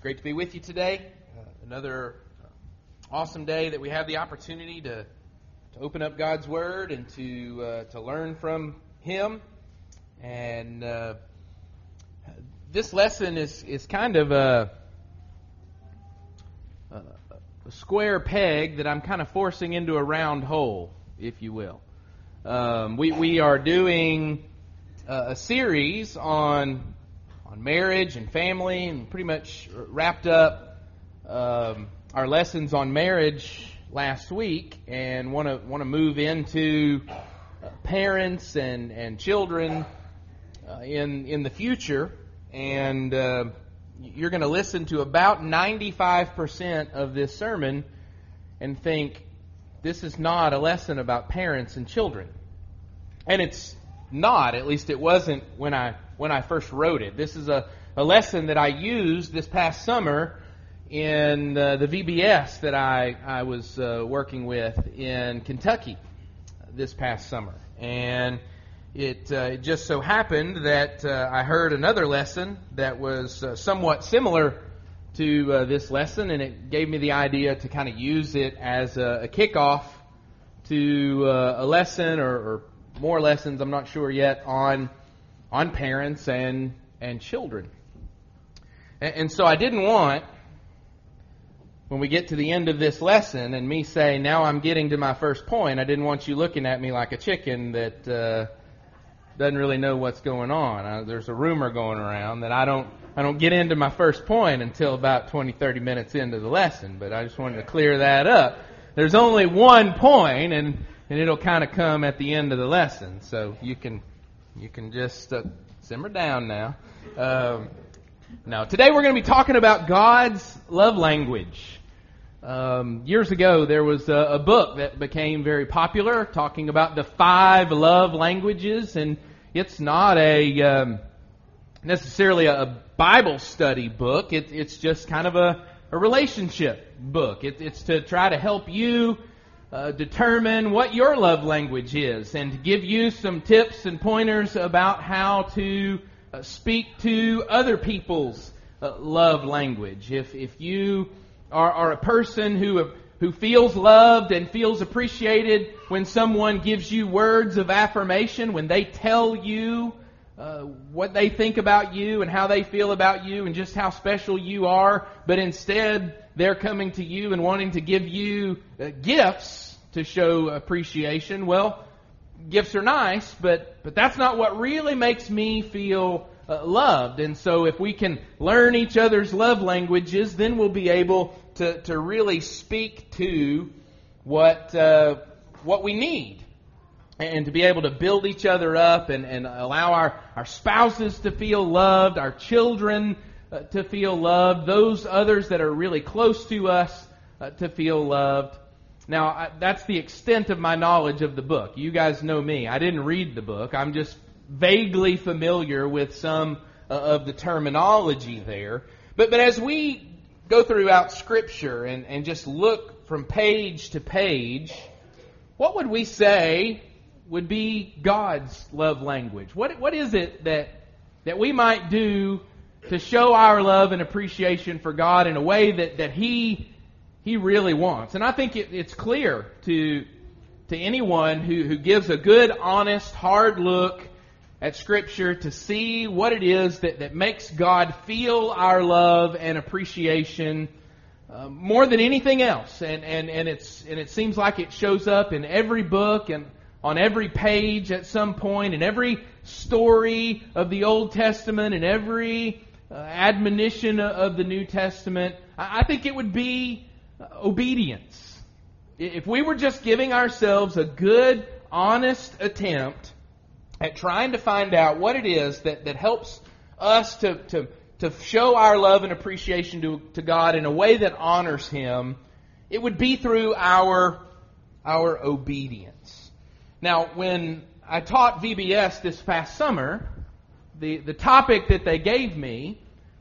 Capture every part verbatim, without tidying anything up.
great to be with you today. Uh, another awesome day that we have the opportunity to to open up God's Word and to uh, to learn from Him. And uh, this lesson is is kind of a, a square peg that I'm kind of forcing into a round hole, if you will. Um, we we are doing a, a series on. on marriage and family, and pretty much wrapped up um, our lessons on marriage last week, and want to want to move into uh, parents and and children uh, in in the future. And uh, you're going to listen to about ninety-five percent of this sermon and think this is not a lesson about parents and children, and it's not. At least it wasn't when I when I first wrote it. This is a, a lesson that I used this past summer in uh, the V B S that I, I was uh, working with in Kentucky this past summer. And it, uh, it just so happened that uh, I heard another lesson that was uh, somewhat similar to uh, this lesson, and it gave me the idea to kind of use it as a, a kickoff to uh, a lesson or, or more lessons, I'm not sure yet, on on parents and and children. And, and so I didn't want, when we get to the end of this lesson and me say, now I'm getting to my first point, I didn't want you looking at me like a chicken that uh, doesn't really know what's going on. Uh, there's a rumor going around that I don't I don't get into my first point until about twenty, thirty minutes into the lesson, but I just wanted to clear that up. There's only one point, and and it'll kind of come at the end of the lesson, so you can you can just uh, simmer down now. Um, now, today we're going to be talking about God's love language. Um, years ago, there was a, a book that became very popular, talking about the five love languages, and it's not a um, necessarily a Bible study book. It, it's just kind of a, a relationship book. It, it's to try to help you Uh, determine what your love language is, and to give you some tips and pointers about how to uh, speak to other people's uh, love language. If if you are, are a person who who feels loved and feels appreciated when someone gives you words of affirmation, when they tell you uh, what they think about you and how they feel about you and just how special you are, but instead they're coming to you and wanting to give you uh, gifts to show appreciation. Well, gifts are nice, but but that's not what really makes me feel uh, loved. And so if we can learn each other's love languages, then we'll be able to, to really speak to what uh, what we need, and to be able to build each other up and, and allow our, our spouses to feel loved, our children Uh, to feel loved, those others that are really close to us uh, to feel loved. Now, I, that's the extent of my knowledge of the book. You guys know me. I didn't read the book. I'm just vaguely familiar with some uh, of the terminology there. But but as we go throughout Scripture and, and just look from page to page, what would we say would be God's love language? What what is it that that we might do to show our love and appreciation for God in a way that, that He He really wants? And I think it, it's clear to to anyone who, who gives a good, honest, hard look at Scripture to see what it is that, that makes God feel our love and appreciation uh, more than anything else. And, and, and it's and it seems like it shows up in every book and on every page at some point, in every story of the Old Testament, in every Uh, admonition of the New Testament. I think it would be obedience. If we were just giving ourselves a good, honest attempt at trying to find out what it is that, that helps us to, to, to show our love and appreciation to, to God in a way that honors Him, it would be through our, our obedience. Now, when I taught V B S this past summer, The, the topic that they gave me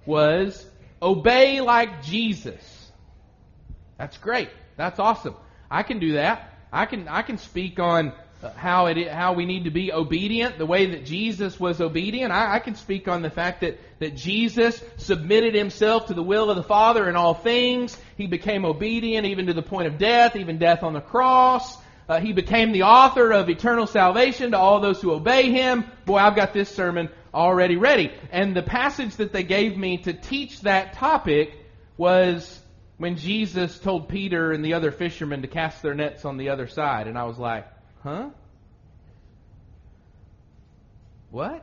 was obey like Jesus. That's great. That's awesome. I can do that. I can I can speak on uh, how it how we need to be obedient, the way that Jesus was obedient. I, I can speak on the fact that, that Jesus submitted himself to the will of the Father in all things. He became obedient even to the point of death, even death on the cross. Uh, he became the author of eternal salvation to all those who obey him. Boy, I've got this sermon already ready. And the passage that they gave me to teach that topic was when Jesus told Peter and the other fishermen to cast their nets on the other side. And I was like, huh? What?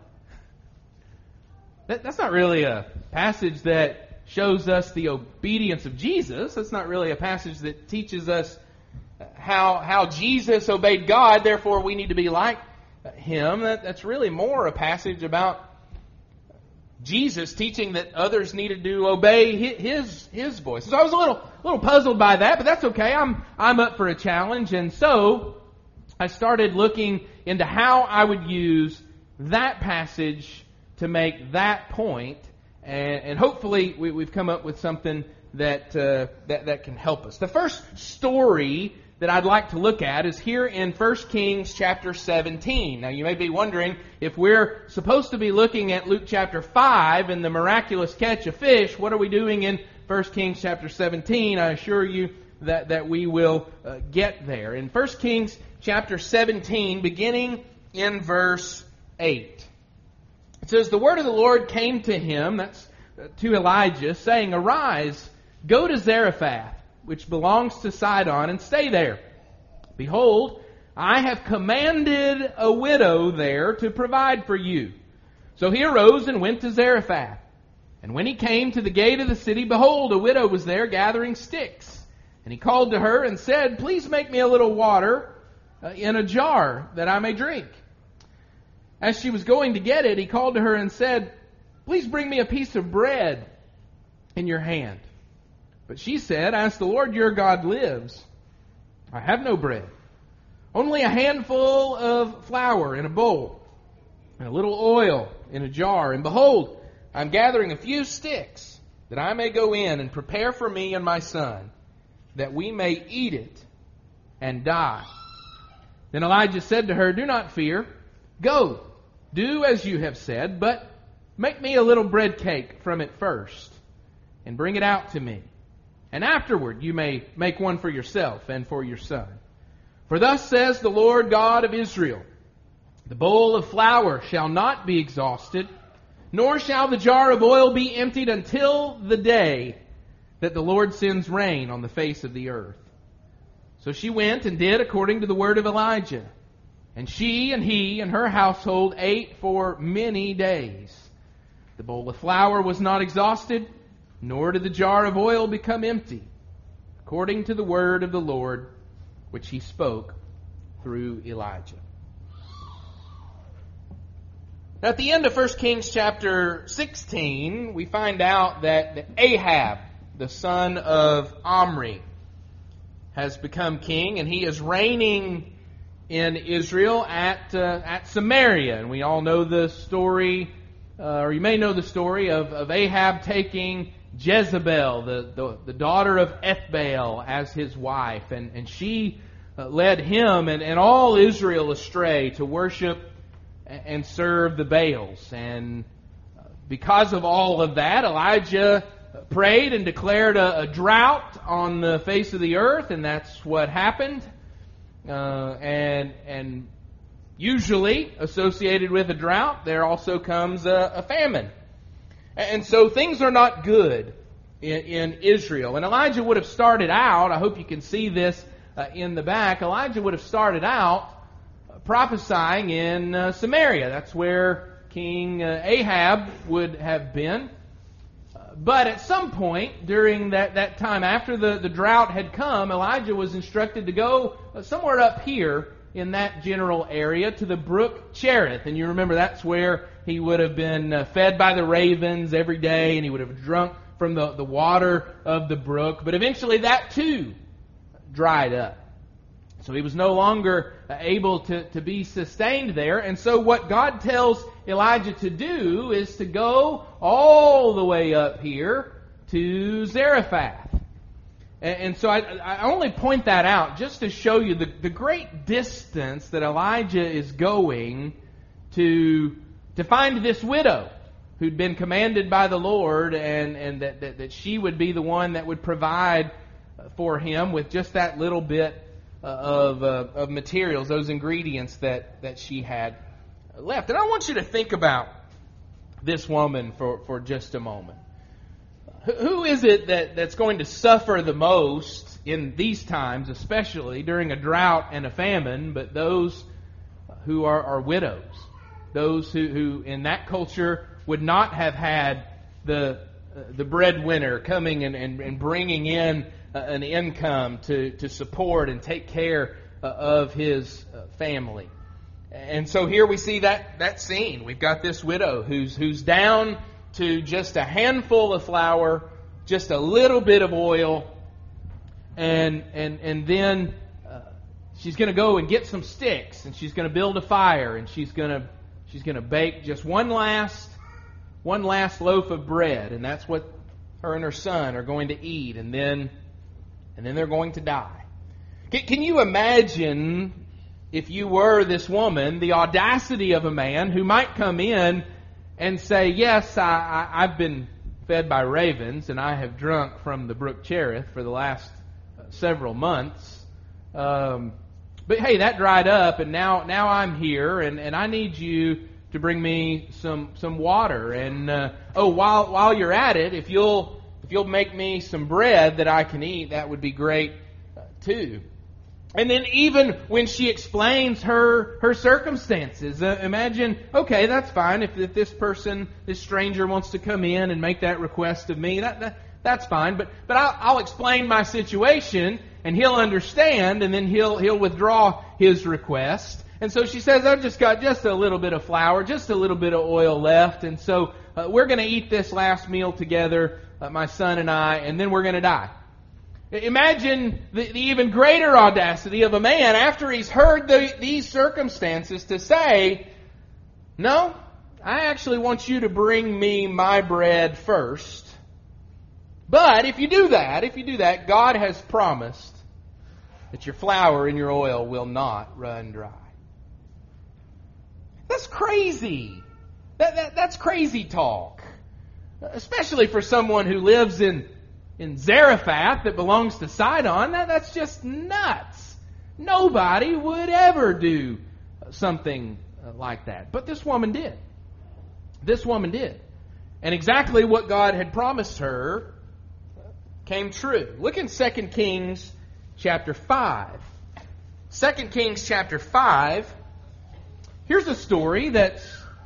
That, that's not really a passage that shows us the obedience of Jesus. That's not really a passage that teaches us how how Jesus obeyed God, therefore we need to be like him. That, that's really more a passage about Jesus teaching that others needed to obey his his voice. So I was a little little puzzled by that, but that's okay. I'm I'm up for a challenge, and so I started looking into how I would use that passage to make that point, and, and hopefully we, we've come up with something that uh, that that can help us. The first story that I'd like to look at is here in First Kings chapter seventeen. Now you may be wondering, if we're supposed to be looking at Luke chapter five and the miraculous catch of fish, what are we doing in First Kings chapter seventeen? I assure you that, that we will uh, get there. In First Kings chapter seventeen, beginning in verse eight. It says, "The word of the Lord came to him," that's uh, to Elijah, saying, "Arise, go to Zarephath, which belongs to Sidon, and stay there. Behold, I have commanded a widow there to provide for you." So he arose and went to Zarephath. And when he came to the gate of the city, behold, a widow was there gathering sticks. And he called to her and said, "Please make me a little water uh, in a jar, that I may drink." As she was going to get it, he called to her and said, "Please bring me a piece of bread in your hand." But she said, "As the Lord your God lives, I have no bread, only a handful of flour in a bowl, and a little oil in a jar. And behold, I'm gathering a few sticks, that I may go in and prepare for me and my son, that we may eat it and die." Then Elijah said to her, "Do not fear. Go, do as you have said, but make me a little bread cake from it first, and bring it out to me. And afterward you may make one for yourself and for your son. For thus says the Lord God of Israel, the bowl of flour shall not be exhausted, nor shall the jar of oil be emptied until the day that the Lord sends rain on the face of the earth." So she went and did according to the word of Elijah. And she and he and her household ate for many days. The bowl of flour was not exhausted, nor did the jar of oil become empty, according to the word of the Lord, which he spoke through Elijah. Now, at the end of First Kings chapter sixteen, we find out that Ahab, the son of Omri, has become king, and he is reigning in Israel at uh, at Samaria. And we all know the story, uh, or you may know the story of, of Ahab taking Jezebel, the, the, the daughter of Ethbaal, as his wife. And, and she uh, led him and, and all Israel astray to worship and serve the Baals. And because of all of that, Elijah prayed and declared a, a drought on the face of the earth, and that's what happened. Uh, and and usually associated with a drought, there also comes a, a famine. And so things are not good in, in Israel. And Elijah would have started out, I hope you can see this uh, in the back, Elijah would have started out prophesying in uh, Samaria. That's where King uh, Ahab would have been. But at some point during that, that time, after the, the drought had come, Elijah was instructed to go somewhere up here in that general area to the brook Cherith. And you remember that's where he would have been uh, fed by the ravens every day, and he would have drunk from the, the water of the brook. But eventually that too dried up. So he was no longer able to, to be sustained there. And so what God tells Elijah to do is to go all the way up here to Zarephath. And, and so I, I only point that out just to show you the, the great distance that Elijah is going to, to find this widow who'd been commanded by the Lord, and, and that, that, that she would be the one that would provide for him with just that little bit of, uh, of materials, those ingredients that, that she had left. And I want you to think about this woman for, for just a moment. Who is it that, that's going to suffer the most in these times, especially during a drought and a famine, but those who are, are widows? Those who, who in that culture would not have had the uh, the breadwinner coming and, and, and bringing in uh, an income to, to support and take care uh, of his uh, family. And so here we see that, that scene. We've got this widow who's who's down to just a handful of flour, just a little bit of oil, and and and then uh, she's going to go and get some sticks, and she's going to build a fire, and she's going to she's going to bake just one last one last loaf of bread, and that's what her and her son are going to eat, and then and then they're going to die. Can, can you imagine, if you were this woman, the audacity of a man who might come in and say, yes, I, I, I've been fed by ravens, and I have drunk from the brook Cherith for the last several months. Um, but hey, that dried up, and now now I'm here, and, and I need you to bring me some some water. And uh, oh, while while you're at it, if you'll if you'll make me some bread that I can eat, that would be great uh, too. And then even when she explains her her circumstances, uh, imagine, okay, that's fine. If, if this person, this stranger wants to come in and make that request of me, that, that that's fine. But but I'll, I'll explain my situation, and he'll understand, and then he'll he'll withdraw his request. And so she says, I've just got just a little bit of flour, just a little bit of oil left, and so uh, we're going to eat this last meal together, uh, my son and I, and then we're going to die. Imagine the, the even greater audacity of a man after he's heard the, these circumstances to say, no, I actually want you to bring me my bread first. But if you do that, if you do that, God has promised that your flour and your oil will not run dry. That's crazy. That, that that's crazy talk. Especially for someone who lives in In Zarephath that belongs to Sidon. That, that's just nuts. Nobody would ever do something like that. But this woman did. This woman did. And exactly what God had promised her came true. Look in Second Kings chapter five. Second Kings chapter five. Here's a story that's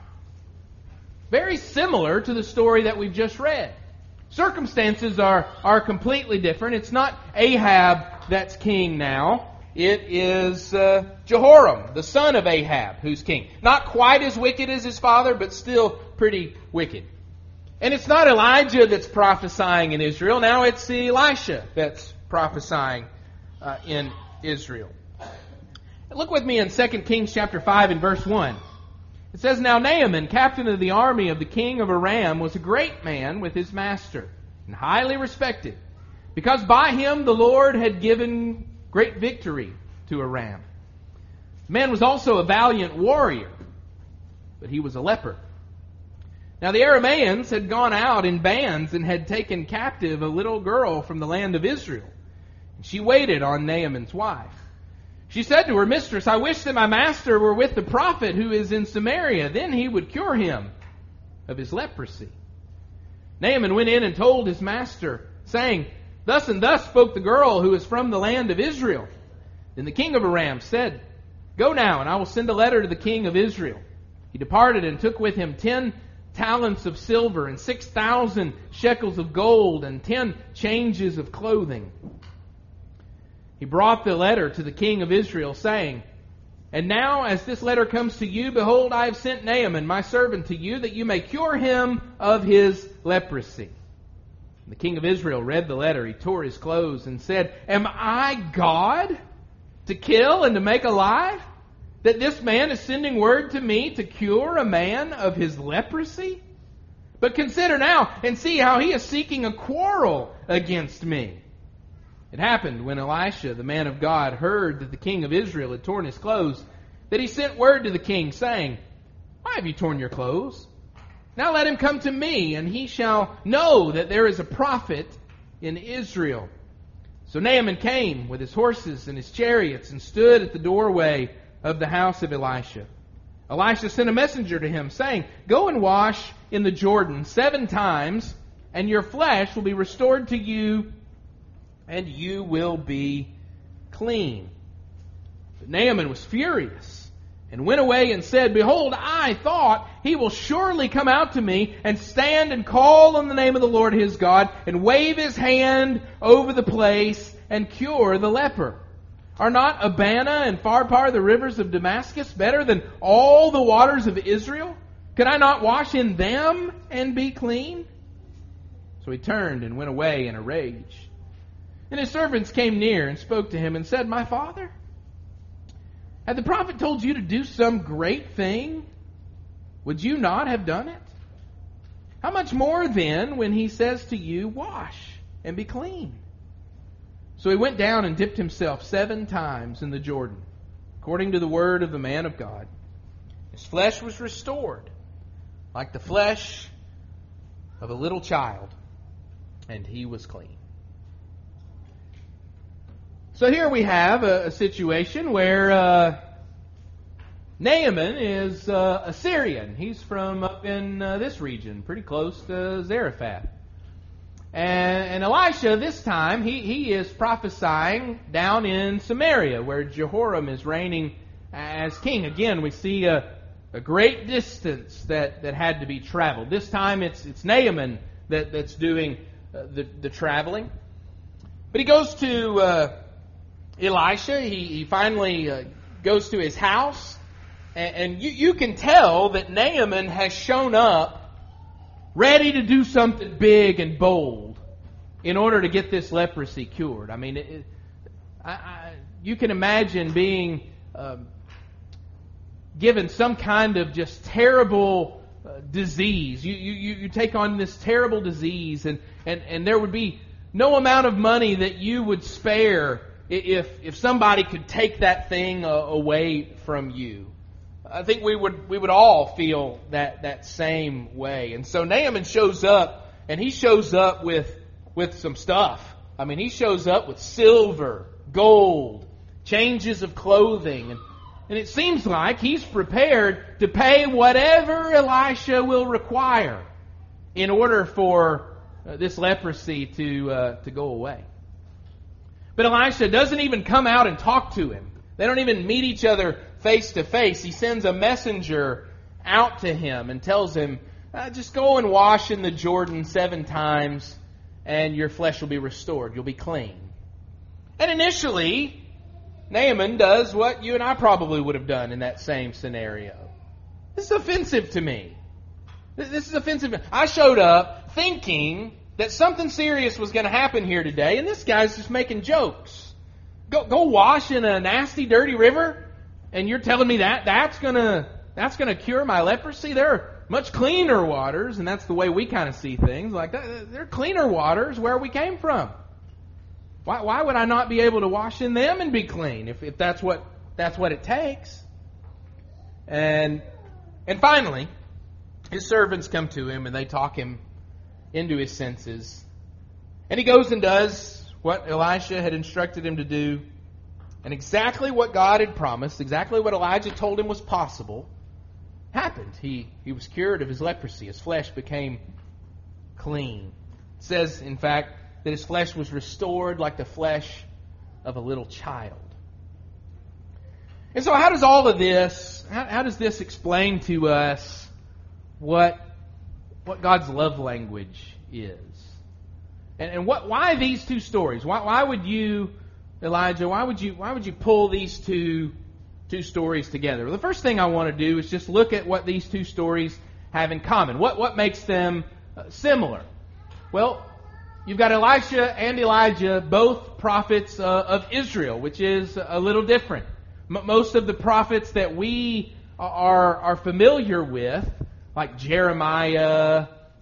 very similar to the story that we've just read. Circumstances are, are completely different. It's not Ahab that's king now. It is uh, Jehoram, the son of Ahab, who's king. Not quite as wicked as his father, but still pretty wicked. And it's not Elijah that's prophesying in Israel. Now it's Elisha that's prophesying uh, in Israel. Look with me in Second Kings chapter five and verse one. It says, Now Naaman, captain of the army of the king of Aram, was a great man with his master, and highly respected, because by him the Lord had given great victory to Aram. The man was also a valiant warrior, but he was a leper. Now the Arameans had gone out in bands and had taken captive a little girl from the land of Israel. And she waited on Naaman's wife. She said to her mistress, I wish that my master were with the prophet who is in Samaria. Then he would cure him of his leprosy. Naaman went in and told his master, saying, Thus and thus spoke the girl who is from the land of Israel. Then the king of Aram said, Go now, and I will send a letter to the king of Israel. He departed and took with him ten talents of silver and six thousand shekels of gold and ten changes of clothing. He brought the letter to the king of Israel, saying, And now, as this letter comes to you, behold, I have sent Naaman, my servant, to you, that you may cure him of his leprosy. The king of Israel read the letter. He tore his clothes and said, Am I God to kill and to make alive? That this man is sending word to me to cure a man of his leprosy? But consider now and see how he is seeking a quarrel against me. It happened when Elisha, the man of God, heard that the king of Israel had torn his clothes, that he sent word to the king, saying, Why have you torn your clothes? Now let him come to me, and he shall know that there is a prophet in Israel. So Naaman came with his horses and his chariots and stood at the doorway of the house of Elisha. Elisha sent a messenger to him, saying, Go and wash in the Jordan seven times, and your flesh will be restored to you, and you will be clean. But Naaman was furious, and went away and said, Behold, I thought he will surely come out to me, and stand and call on the name of the Lord his God, and wave his hand over the place, and cure the leper. Are not Abana and Pharpar, the rivers of Damascus, better than all the waters of Israel? Could I not wash in them and be clean? So he turned and went away in a rage. And his servants came near and spoke to him and said, My father, had the prophet told you to do some great thing, would you not have done it? How much more then when he says to you, Wash and be clean? So he went down and dipped himself seven times in the Jordan, according to the word of the man of God. His flesh was restored, like the flesh of a little child, and he was clean. So here we have a, a situation where uh, Naaman is uh, a Syrian. He's from up in uh, this region, pretty close to Zarephath. And, and Elisha, this time, he, he is prophesying down in Samaria, where Jehoram is reigning as king. Again, we see a, a great distance that, that had to be traveled. This time it's it's Naaman that, that's doing uh, the, the traveling. But he goes to uh, Elisha. He, he finally uh, goes to his house. And, and you, you can tell that Naaman has shown up ready to do something big and bold in order to get this leprosy cured. I mean, it, it, I, I, you can imagine being um, given some kind of just terrible uh, disease. You, you, you take on this terrible disease, and, and, and there would be no amount of money that you would spare if, if somebody could take that thing uh, away from you. I think we would we would all feel that, that same way. And so Naaman shows up, and he shows up with with some stuff. I mean, he shows up with silver, gold, changes of clothing. And, and it seems like he's prepared to pay whatever Elisha will require in order for uh, this leprosy to uh, to go away. But Elisha doesn't even come out and talk to him. They don't even meet each other face to face. He sends a messenger out to him and tells him, uh, just go and wash in the Jordan seven times and your flesh will be restored. You'll be clean. And initially, Naaman does what you and I probably would have done in that same scenario. This is offensive to me. This is offensive. I showed up thinking that something serious was going to happen here today, and this guy's just making jokes. Go, go wash in a nasty, dirty river, and you're telling me that that's gonna that's gonna cure my leprosy? There are much cleaner waters, and that's the way we kind of see things. Like that, there are cleaner waters where we came from. Why why would I not be able to wash in them and be clean if, if that's what that's what it takes? And and finally, his servants come to him and they talk him into his senses, and he goes and does what Elisha had instructed him to do, and exactly what God had promised, exactly what Elijah told him was possible, happened. He he was cured of his leprosy. His flesh became clean. It says, in fact, that his flesh was restored like the flesh of a little child. And so how does all of this, how, how does this explain to us what, what God's love language is? And, and what? Why these two stories? Why, why would you, Elijah? Why would you? Why would you pull these two two stories together? Well, the first thing I want to do is just look at what these two stories have in common. What what makes them uh, similar? Well, you've got Elisha and Elijah, both prophets uh, of Israel, which is a little different. M- most of the prophets that we are are familiar with, like Jeremiah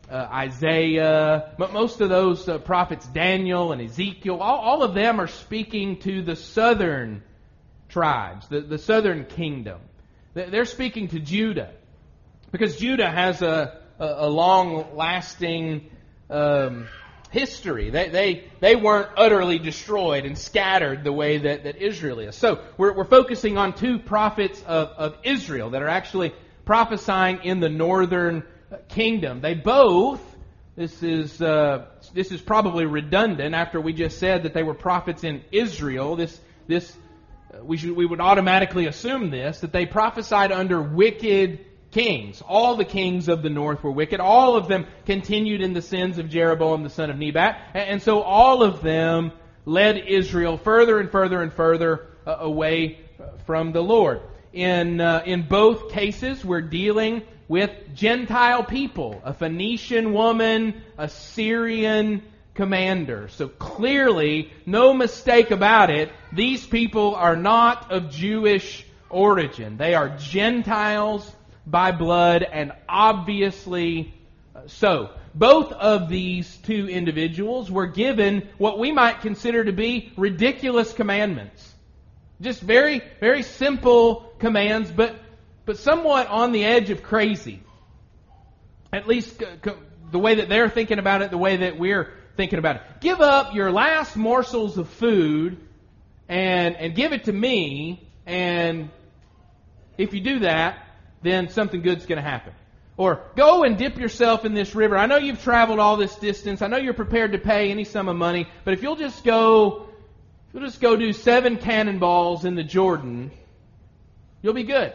uh, Isaiah, but most of those uh, prophets, Daniel and Ezekiel, all, all of them are speaking to the southern tribes, the, the southern kingdom. They're speaking to Judah, because Judah has a, a, a long-lasting um, history. They, they they weren't utterly destroyed and scattered the way that, that Israel is. So we're, we're focusing on two prophets of, of Israel that are actually prophesying in the northern kingdom. They both, this is uh, this is probably redundant after we just said that they were prophets in Israel. This this we should we would automatically assume this, that they prophesied under wicked kings. All the kings of the north were wicked. All of them continued in the sins of Jeroboam the son of Nebat. And so all of them led Israel further and further and further uh, away from the Lord. In uh, in both cases, we're dealing with Gentile people, a Phoenician woman, a Syrian commander. So clearly, no mistake about it, these people are not of Jewish origin. They are Gentiles by blood, and obviously so. Both of these two individuals were given what we might consider to be ridiculous commandments. Just very, very simple commands, but but somewhat on the edge of crazy. At least uh, the way that they're thinking about it, the way that we're thinking about it. Give up your last morsels of food and and give it to me, and if you do that, then something good's going to happen. Or go and dip yourself in this river. I know you've traveled all this distance. I know you're prepared to pay any sum of money, but if you'll just go, if you'll just go do seven cannonballs in the Jordan, you'll be good.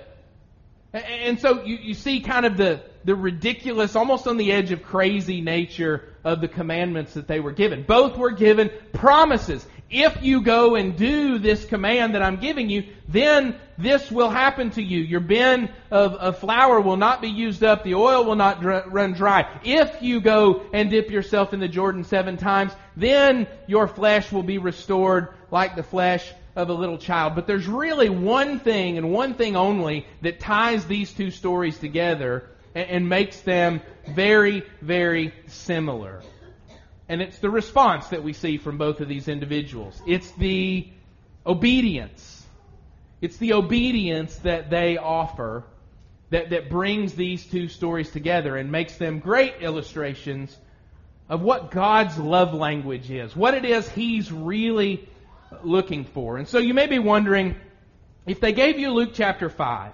And so you, you see kind of the, the ridiculous, almost on the edge of crazy nature of the commandments that they were given. Both were given promises. If you go and do this command that I'm giving you, then this will happen to you. Your bin of, of flour will not be used up. The oil will not dr- run dry. If you go and dip yourself in the Jordan seven times, then your flesh will be restored like the flesh of a little child. But there's really one thing and one thing only that ties these two stories together and, and makes them very, very similar. And it's the response that we see from both of these individuals. It's the obedience. It's the obedience that they offer that, that brings these two stories together and makes them great illustrations of what God's love language is, what it is He's really looking for. And so you may be wondering, if they gave you Luke chapter five,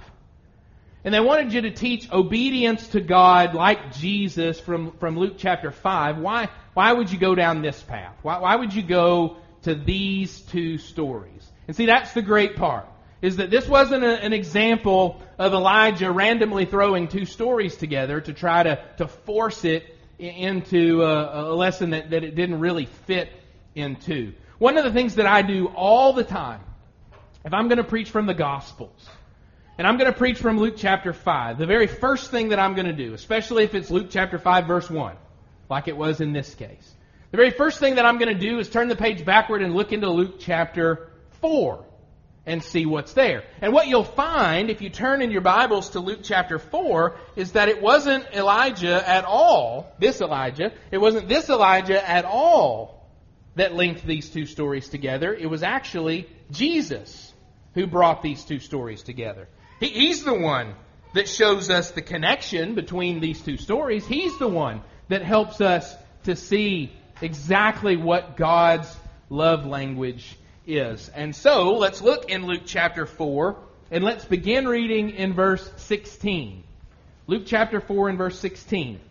and they wanted you to teach obedience to God like Jesus from, from Luke chapter five, why why would you go down this path? Why, why would you go to these two stories? And see, that's the great part, is that this wasn't a, an example of Elijah randomly throwing two stories together to try to, to force it into a, a lesson that, that it didn't really fit into. One of the things that I do all the time, if I'm going to preach from the Gospels, and I'm going to preach from Luke chapter five, the very first thing that I'm going to do, especially if it's Luke chapter five verse one, like it was in this case, the very first thing that I'm going to do is turn the page backward and look into Luke chapter four and see what's there. And what you'll find, if you turn in your Bibles to Luke chapter four, is that it wasn't Elijah at all, this Elijah, it wasn't this Elijah at all that linked these two stories together. It was actually Jesus who brought these two stories together. He, he's the one that shows us the connection between these two stories. He's the one that helps us to see exactly what God's love language is. And so, let's look in Luke chapter four, and let's begin reading in verse sixteen. Luke chapter four and verse sixteen.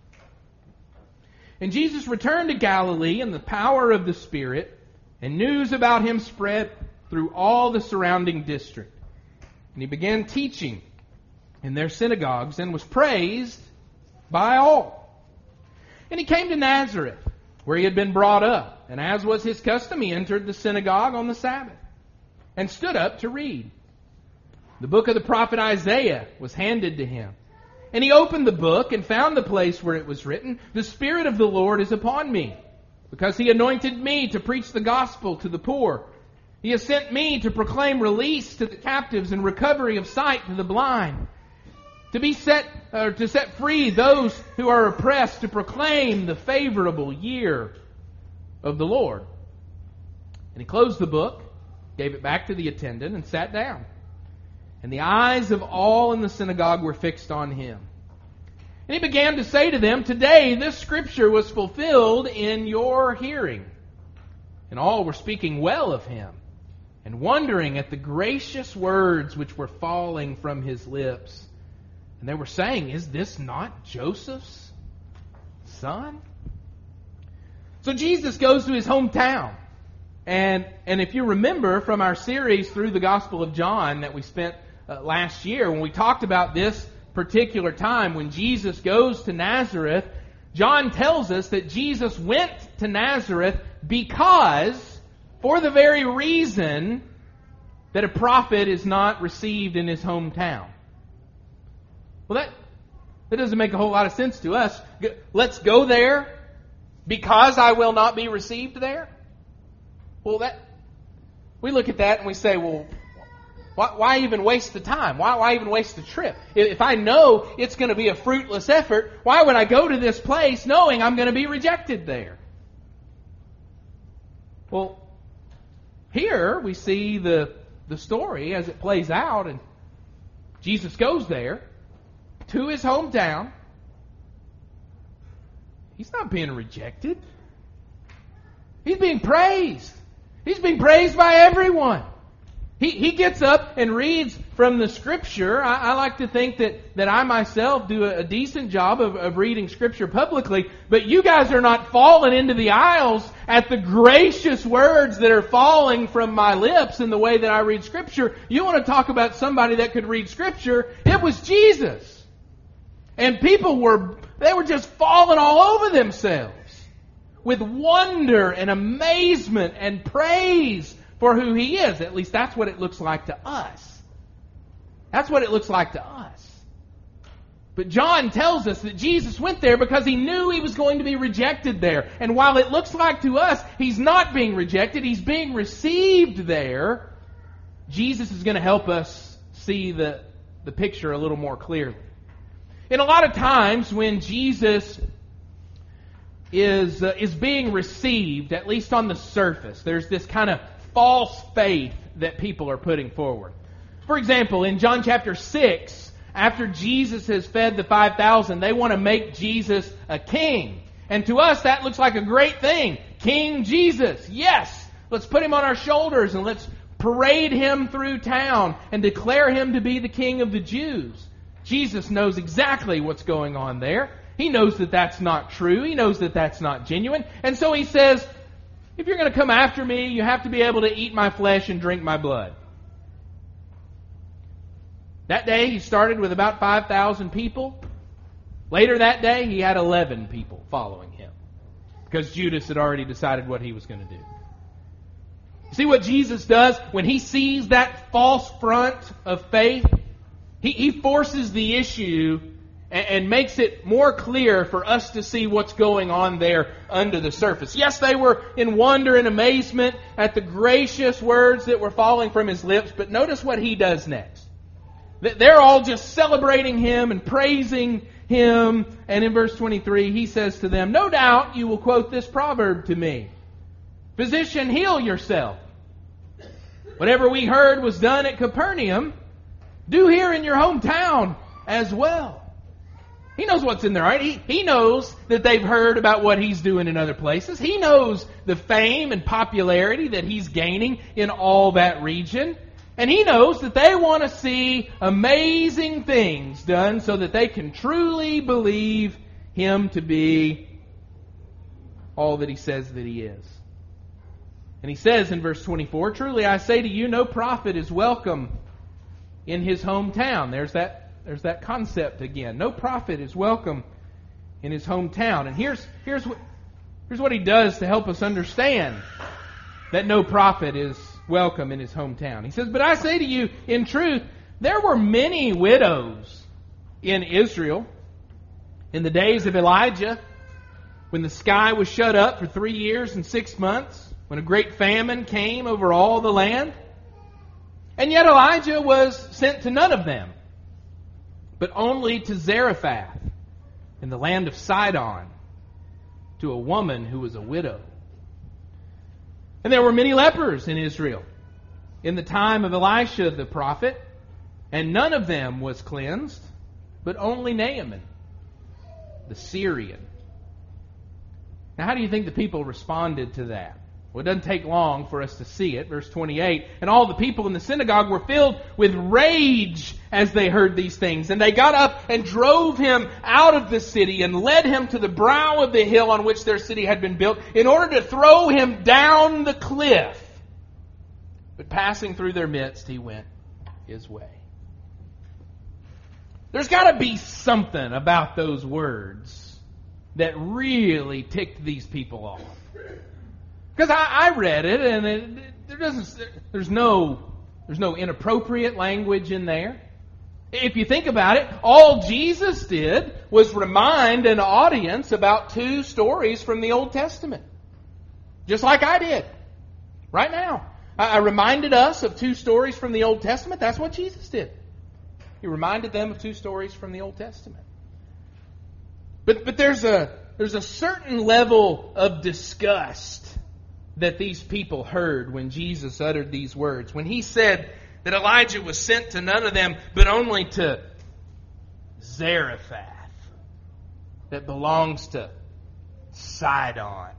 And Jesus returned to Galilee in the power of the Spirit, and news about Him spread through all the surrounding district. And He began teaching in their synagogues and was praised by all. And He came to Nazareth, where He had been brought up. And as was His custom, He entered the synagogue on the Sabbath and stood up to read. The book of the prophet Isaiah was handed to Him. And He opened the book and found the place where it was written, "The Spirit of the Lord is upon me, because He anointed me to preach the gospel to the poor. He has sent me to proclaim release to the captives and recovery of sight to the blind, to be set, or to set free those who are oppressed, to proclaim the favorable year of the Lord. And he closed the book, gave it back to the attendant, and sat down. And the eyes of all in the synagogue were fixed on him. And he began to say to them, "Today this scripture was fulfilled in your hearing." And all were speaking well of him, and wondering at the gracious words which were falling from his lips. And they were saying, "Is this not Joseph's son?" So Jesus goes to his hometown. And, and if you remember from our series through the Gospel of John that we spent uh, last year, when we talked about this particular time when Jesus goes to Nazareth, John tells us that Jesus went to Nazareth because, for the very reason that a prophet is not received in his hometown. Well, that, that doesn't make a whole lot of sense to us. Let's go there because I will not be received there? Well, that we look at that and we say, well, why, why even waste the time? Why, why even waste the trip? If I know it's going to be a fruitless effort, why would I go to this place knowing I'm going to be rejected there? Well, here we see the, the story as it plays out, and Jesus goes there to his hometown. He's not being rejected. He's being praised. He's being praised by everyone. He he gets up and reads from the Scripture. I, I like to think that, that I myself do a, a decent job of, of reading Scripture publicly, but you guys are not falling into the aisles at the gracious words that are falling from my lips in the way that I read Scripture. You want to talk about somebody that could read Scripture? It was Jesus. And people were, they were just falling all over themselves with wonder and amazement and praise for who He is. At least that's what it looks like to us. That's what it looks like to us. But John tells us that Jesus went there because He knew He was going to be rejected there. And while it looks like to us He's not being rejected, He's being received there, Jesus is going to help us see the, the picture a little more clearly. And a lot of times when Jesus is uh, is being received, at least on the surface, there's this kind of false faith that people are putting forward. For example, in John chapter six, after Jesus has fed the five thousand, they want to make Jesus a king. And to us, that looks like a great thing. King Jesus, yes! Let's put Him on our shoulders and let's parade Him through town and declare Him to be the King of the Jews. Jesus knows exactly what's going on there. He knows that that's not true. He knows that that's not genuine. And so He says, if you're going to come after me, you have to be able to eat my flesh and drink my blood. That day, He started with about five thousand people. Later that day, He had eleven people following Him, because Judas had already decided what he was going to do. See what Jesus does when He sees that false front of faith? He, he forces the issue and, and makes it more clear for us to see what's going on there under the surface. Yes, they were in wonder and amazement at the gracious words that were falling from His lips, but notice what He does next. They're all just celebrating Him and praising Him. And in verse twenty-three, He says to them, "No doubt you will quote this proverb to me. Physician, heal yourself. Whatever we heard was done at Capernaum, do here in your hometown as well." He knows what's in there, right? He, he knows that they've heard about what He's doing in other places. He knows the fame and popularity that He's gaining in all that region. And He knows that they want to see amazing things done so that they can truly believe Him to be all that He says that He is. And He says in verse twenty-four, "Truly I say to you, no prophet is welcome in his hometown." There's that, there's that concept again. No prophet is welcome in his hometown. And here's, here's, what, here's what He does to help us understand that no prophet is welcome in his hometown. He says, "But I say to you, in truth, there were many widows in Israel in the days of Elijah, when the sky was shut up for three years and six months, when a great famine came over all the land. And yet Elijah was sent to none of them, but only to Zarephath in the land of Sidon, to a woman who was a widow. And there were many lepers in Israel in the time of Elisha the prophet, and none of them was cleansed, but only Naaman, the Syrian. Now, how do you think the people responded to that? Well, it doesn't take long for us to see it. Verse twenty-eight, and all the people in the synagogue were filled with rage as they heard these things. And they got up and drove him out of the city and led him to the brow of the hill on which their city had been built in order to throw him down the cliff. But passing through their midst, he went his way. There's got to be something about those words that really ticked these people off. Because I, I read it, and it, there doesn't. There's no. There's no inappropriate language in there. If you think about it, all Jesus did was remind an audience about two stories from the Old Testament, just like I did right now. I, I reminded us of two stories from the Old Testament. That's what Jesus did. He reminded them of two stories from the Old Testament. But but there's a there's a certain level of disgust that these people heard when Jesus uttered these words. When he said that Elijah was sent to none of them, but only to Zarephath, that belongs to Sidon.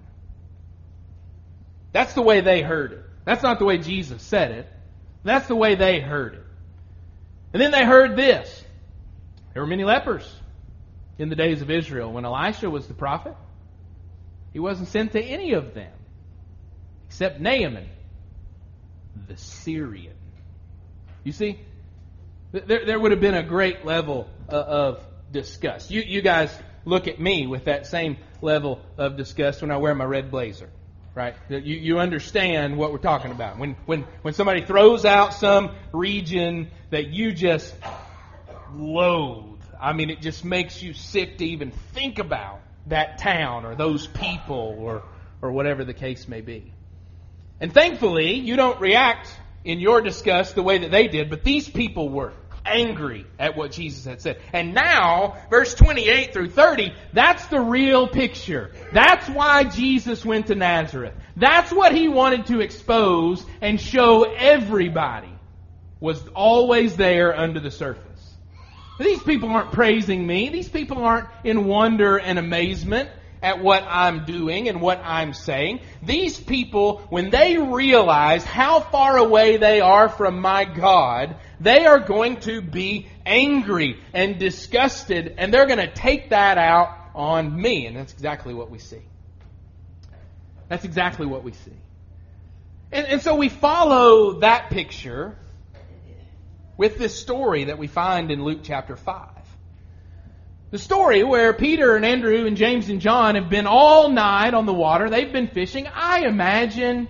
That's the way they heard it. That's not the way Jesus said it. That's the way they heard it. And then they heard this. There were many lepers in the days of Israel. When Elisha was the prophet, he wasn't sent to any of them, except Naaman, the Syrian. You see, there, there would have been a great level of disgust. You, you guys look at me with that same level of disgust when I wear my red blazer, right? You, you understand what we're talking about. When, when, when somebody throws out some region that you just loathe, I mean, it just makes you sick to even think about that town or those people or, or whatever the case may be. And thankfully, you don't react in your disgust the way that they did, but these people were angry at what Jesus had said. And now, verse twenty-eight through thirty, that's the real picture. That's why Jesus went to Nazareth. That's what he wanted to expose and show everybody was always there under the surface. These people aren't praising me. These people aren't in wonder and amazement at what I'm doing and what I'm saying. These people, when they realize how far away they are from my God, they are going to be angry and disgusted, and they're going to take that out on me. And that's exactly what we see. That's exactly what we see. And, and so we follow that picture with this story that we find in Luke chapter five. The story where Peter and Andrew and James and John have been all night on the water. They've been fishing. I imagine,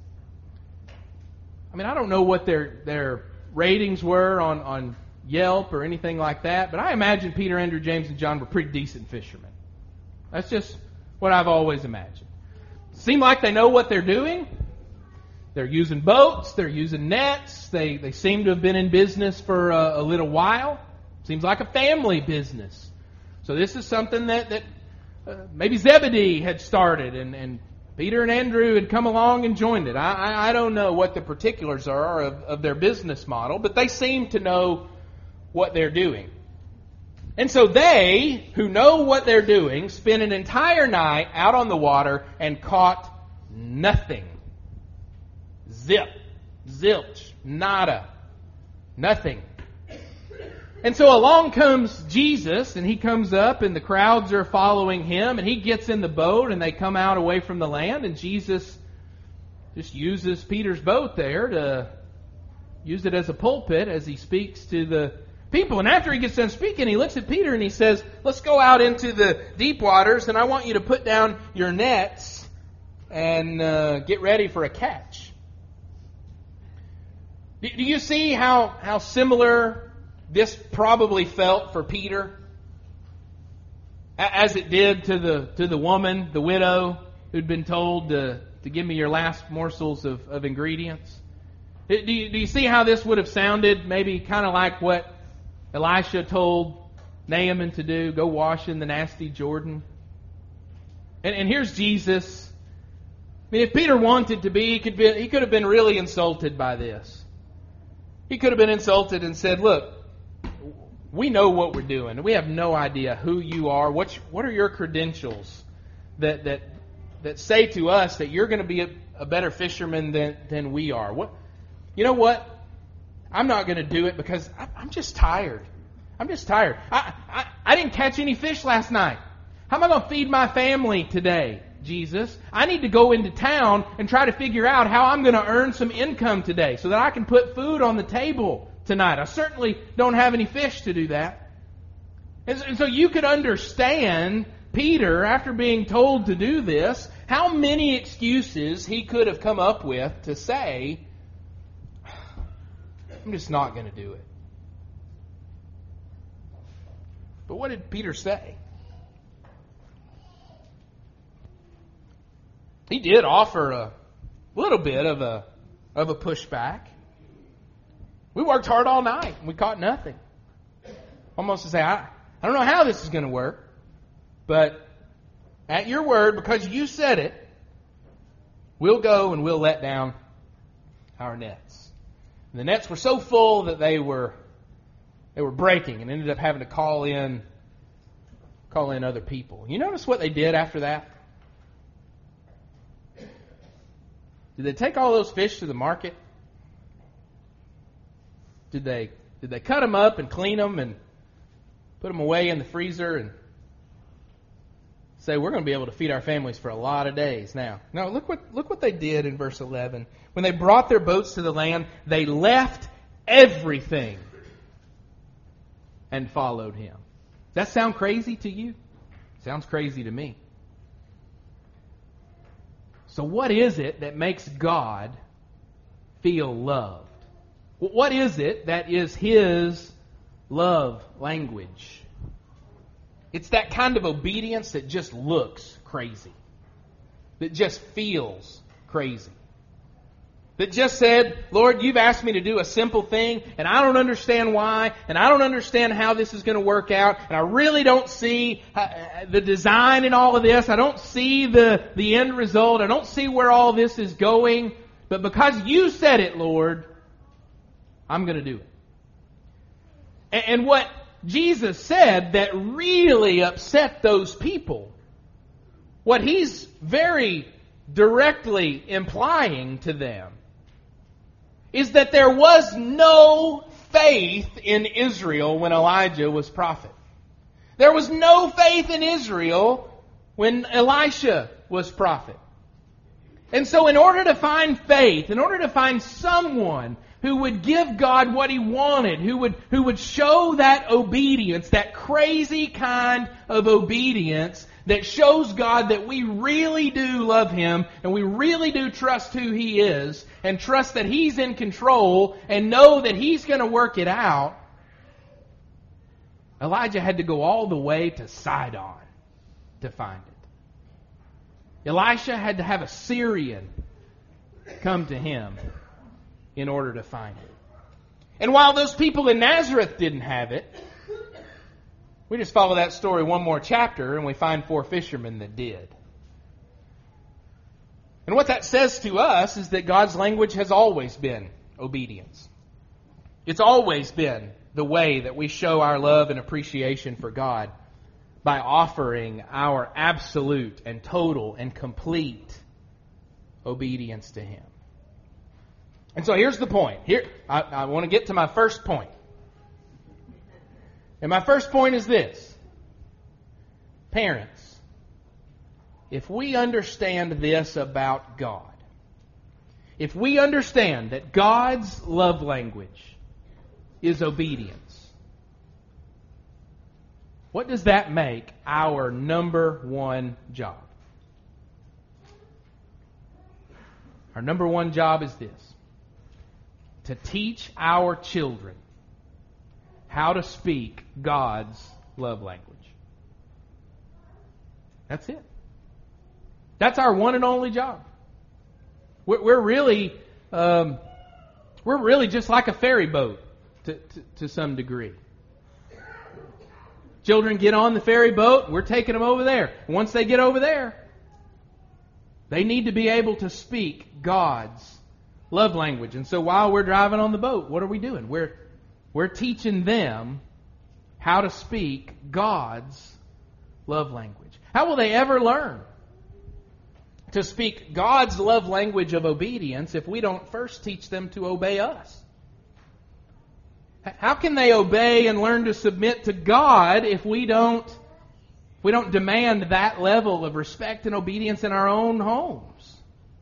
I mean, I don't know what their their ratings were on, on Yelp or anything like that, but I imagine Peter, Andrew, James, and John were pretty decent fishermen. That's just what I've always imagined. Seem like they know what they're doing. They're using boats. They're using nets. They, they seem to have been in business for a, a little while. Seems like a family business. So this is something that, that uh, maybe Zebedee had started, and, and Peter and Andrew had come along and joined it. I, I, I don't know what the particulars are of, of their business model, but they seem to know what they're doing. And so they, who know what they're doing, spent an entire night out on the water and caught nothing. Zip, zilch, nada, nothing. And so along comes Jesus, and he comes up, and the crowds are following him, and he gets in the boat, and they come out away from the land, and Jesus just uses Peter's boat there to use it as a pulpit as he speaks to the people. And after he gets done speaking, he looks at Peter and he says, let's go out into the deep waters, and I want you to put down your nets and uh, get ready for a catch. Do you see how, how similar this probably felt for Peter, as it did to the to the woman, the widow, who'd been told to, to give me your last morsels of, of ingredients? Do you, do you see how this would have sounded maybe kind of like what Elisha told Naaman to do, go wash in the nasty Jordan. And, and here's Jesus. I mean, if Peter wanted to be, he could be, he could have been really insulted by this. He could have been insulted and said, look, we know what we're doing. We have no idea who you are. What, what are your credentials that that that say to us that you're going to be a, a better fisherman than, than we are? What, you know what? I'm not going to do it because I, I'm just tired. I'm just tired. I, I, I didn't catch any fish last night. How am I going to feed my family today, Jesus? I need to go into town and try to figure out how I'm going to earn some income today so that I can put food on the table tonight. I certainly don't have any fish to do that. And so you could understand Peter, after being told to do this, how many excuses he could have come up with to say, I'm just not going to do it. But what did Peter say? He did offer a little bit of a of a pushback. We worked hard all night and we caught nothing. Almost to say, I, I don't know how this is going to work, but at your word, because you said it, we'll go and we'll let down our nets. And the nets were so full that they were they were breaking and ended up having to call in call in other people. You notice what they did after that? Did they take all those fish to the market? Did they did they cut them up and clean them and put them away in the freezer and say we're going to be able to feed our families for a lot of days now? No, look what look what they did in verse eleven. When they brought their boats to the land, they left everything and followed him. Does that sound crazy to you? Sounds crazy to me. So what is it that makes God feel loved? What is it that is His love language? It's that kind of obedience that just looks crazy. That just feels crazy. That just said, Lord, you've asked me to do a simple thing, and I don't understand why, and I don't understand how this is going to work out, and I really don't see the design in all of this. I don't see the, the end result. I don't see where all this is going. But because you said it, Lord, I'm going to do it. And, and what Jesus said that really upset those people, what He's very directly implying to them, is that there was no faith in Israel when Elijah was prophet. There was no faith in Israel when Elisha was prophet. And so in order to find faith, in order to find someone who would give God what He wanted, who would, who would show that obedience, that crazy kind of obedience that shows God that we really do love Him and we really do trust who He is and trust that He's in control and know that He's going to work it out, Elijah had to go all the way to Sidon to find it. Elisha had to have a Syrian come to him in order to find it. And while those people in Nazareth didn't have it, we just follow that story one more chapter and we find four fishermen that did. And what that says to us is that God's language has always been obedience. It's always been the way that we show our love and appreciation for God, by offering our absolute and total and complete obedience to Him. And so here's the point. Here, I, I want to get to my first point. And my first point is this. Parents, if we understand this about God, if we understand that God's love language is obedience, what does that make our number one job? Our number one job is this: to teach our children how to speak God's love language. That's it. That's our one and only job. We're, we're really, um, we're really just like a ferry boat to, to, to some degree. Children get on the ferry boat, we're taking them over there. Once they get over there, they need to be able to speak God's love language. And so while we're driving on the boat, what are we doing? We're, we're teaching them how to speak God's love language. How will they ever learn to speak God's love language of obedience if we don't first teach them to obey us? How can they obey and learn to submit to God if we don't, if we don't demand that level of respect and obedience in our own homes?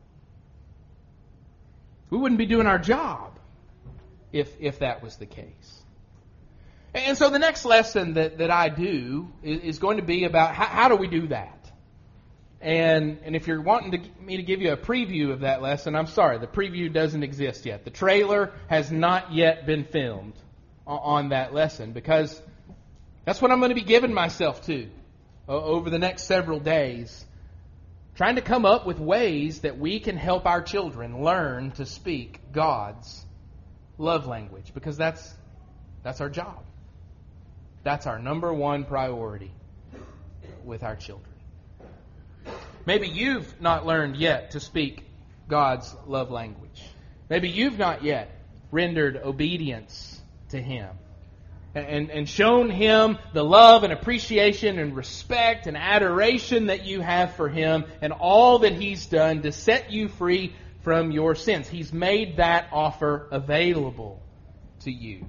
We wouldn't be doing our job if, if that was the case. And so the next lesson that, that I do is, is going to be about how, how do we do that? And and if you're wanting to, me to give you a preview of that lesson, I'm sorry, the preview doesn't exist yet. The trailer has not yet been filmed on, on that lesson, because that's what I'm going to be giving myself to uh, over the next several days, trying to come up with ways that we can help our children learn to speak God's love language, because that's that's our job. That's our number one priority with our children. Maybe you've not learned yet to speak God's love language. Maybe you've not yet rendered obedience to Him and, and shown Him the love and appreciation and respect and adoration that you have for Him and all that He's done to set you free from your sins. He's made that offer available to you.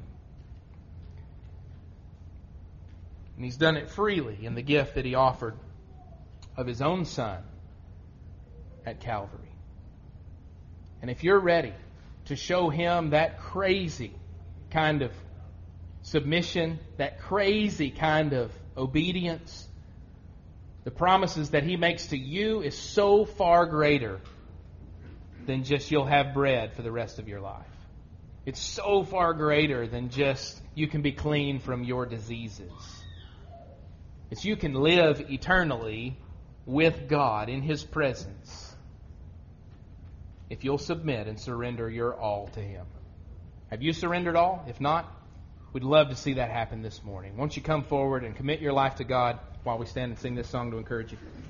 And He's done it freely in the gift that He offered of His own Son at Calvary. And if you're ready to show Him that crazy kind of submission, that crazy kind of obedience, the promises that He makes to you is so far greater than just you'll have bread for the rest of your life. It's so far greater than just you can be clean from your diseases. It's you can live eternally with God in His presence if you'll submit and surrender your all to Him. Have you surrendered all? If not, we'd love to see that happen this morning. Won't you come forward and commit your life to God while we stand and sing this song to encourage you?